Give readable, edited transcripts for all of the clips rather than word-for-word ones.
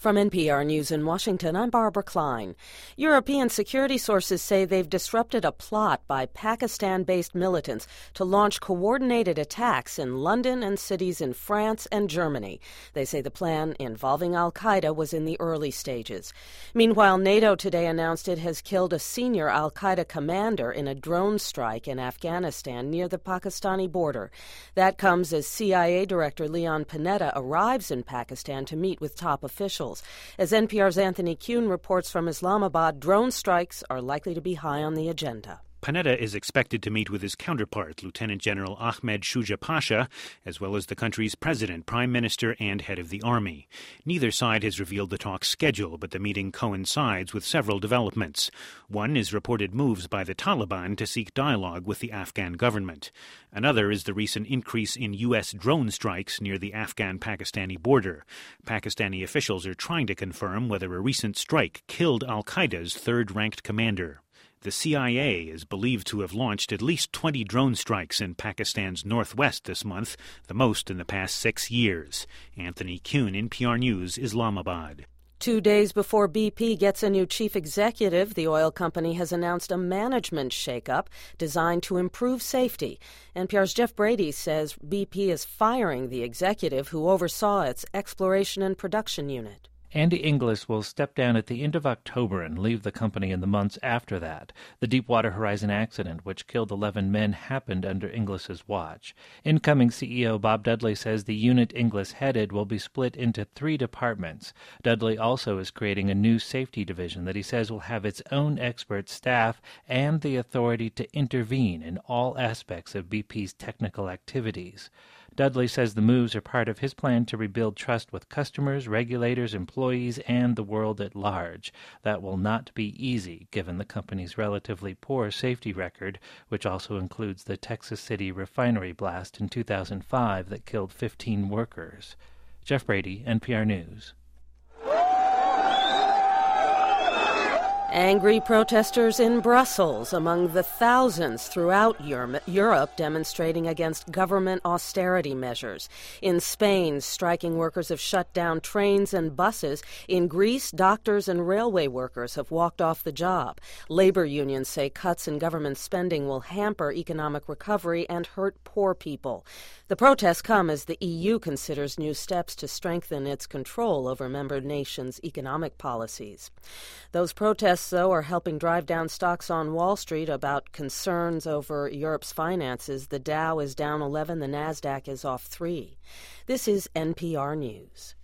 From NPR News in Washington, I'm Barbara Klein. European security sources say they've disrupted a plot by Pakistan-based militants to launch coordinated attacks in London and cities in France and Germany. They say the plan involving al-Qaeda was in the early stages. Meanwhile, NATO today announced it has killed a senior al-Qaeda commander in a drone strike in Afghanistan near the Pakistani border. That comes as CIA Director Leon Panetta arrives in Pakistan to meet with top officials. As NPR's Anthony Kuhn reports from Islamabad, drone strikes are likely to be high on the agenda. Panetta is expected to meet with his counterpart, Lieutenant General Ahmed Shuja Pasha, as well as the country's president, prime minister, and head of the army. Neither side has revealed the talk's schedule, but the meeting coincides with several developments. One is reported moves by the Taliban to seek dialogue with the Afghan government. Another is the recent increase in U.S. drone strikes near the Afghan-Pakistani border. Pakistani officials are trying to confirm whether a recent strike killed al-Qaeda's third-ranked commander. The CIA is believed to have launched at least 20 drone strikes in Pakistan's northwest this month, the most in the past 6 years. Anthony Kuhn, NPR News, Islamabad. 2 days before BP gets a new chief executive, the oil company has announced a management shakeup designed to improve safety. NPR's Jeff Brady says BP is firing the executive who oversaw its exploration and production unit. Andy Inglis will step down at the end of October and leave the company in the months after that. The Deepwater Horizon accident, which killed 11 men, happened under Inglis's watch. Incoming CEO Bob Dudley says the unit Inglis headed will be split into 3 departments. Dudley also is creating a new safety division that he says will have its own expert staff and the authority to intervene in all aspects of BP's technical activities. Dudley says the moves are part of his plan to rebuild trust with customers, regulators, employees, and the world at large. That will not be easy, given the company's relatively poor safety record, which also includes the Texas City refinery blast in 2005 that killed 15 workers. Jeff Brady, NPR News. Angry protesters in Brussels among the thousands throughout Europe demonstrating against government austerity measures. In Spain, striking workers have shut down trains and buses. In Greece, doctors and railway workers have walked off the job. Labor unions say cuts in government spending will hamper economic recovery and hurt poor people. The protests come as the EU considers new steps to strengthen its control over member nations' economic policies. Those protests, though, are helping drive down stocks on Wall Street about concerns over Europe's finances. The Dow is down 11, the Nasdaq is off 3. This is NPR News.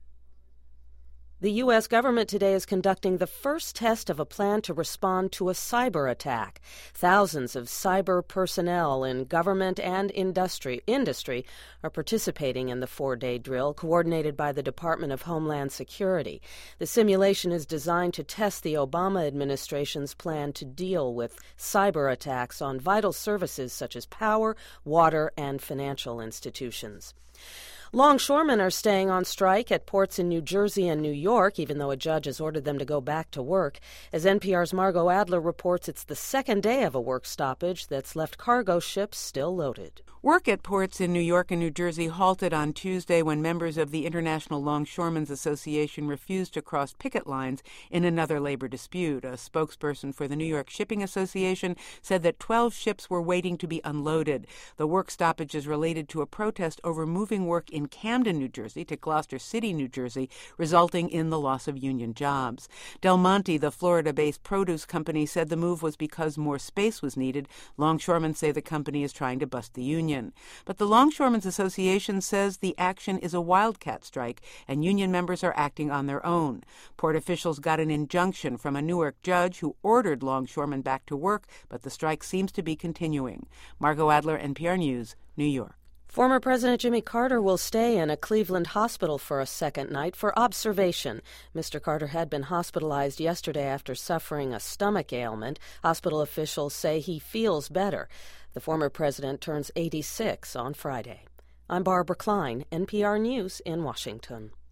The U.S. government today is conducting the first test of a plan to respond to a cyber attack. Thousands of cyber personnel in government and industry are participating in the 4-day drill coordinated by the Department of Homeland Security. The simulation is designed to test the Obama administration's plan to deal with cyber attacks on vital services such as power, water, and financial institutions. Longshoremen are staying on strike at ports in New Jersey and New York, even though a judge has ordered them to go back to work. As NPR's Margot Adler reports, it's the second day of a work stoppage that's left cargo ships still loaded. Work at ports in New York and New Jersey halted on Tuesday when members of the International Longshoremen's Association refused to cross picket lines in another labor dispute. A spokesperson for the New York Shipping Association said that 12 ships were waiting to be unloaded. The work stoppage is related to a protest over moving work in Camden, New Jersey to Gloucester City, New Jersey, resulting in the loss of union jobs. Del Monte, the Florida-based produce company, said the move was because more space was needed. Longshoremen say the company is trying to bust the union. But the Longshoremen's Association says the action is a wildcat strike and union members are acting on their own. Port officials got an injunction from a Newark judge who ordered longshoremen back to work, but the strike seems to be continuing. Margot Adler, NPR News, New York. Former President Jimmy Carter will stay in a Cleveland hospital for a second night for observation. Mr. Carter had been hospitalized yesterday after suffering a stomach ailment. Hospital officials say he feels better. The former president turns 86 on Friday. I'm Barbara Klein, NPR News in Washington.